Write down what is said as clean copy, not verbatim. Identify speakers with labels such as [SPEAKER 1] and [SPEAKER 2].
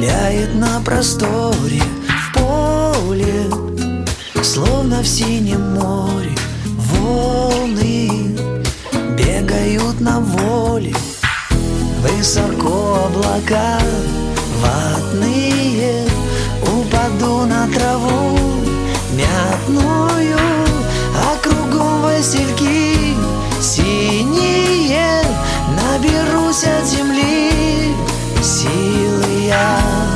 [SPEAKER 1] Стреляет на просторе в поле, словно в синем море. Волны бегают на воле, высоко облака ватные. Упаду на траву мятную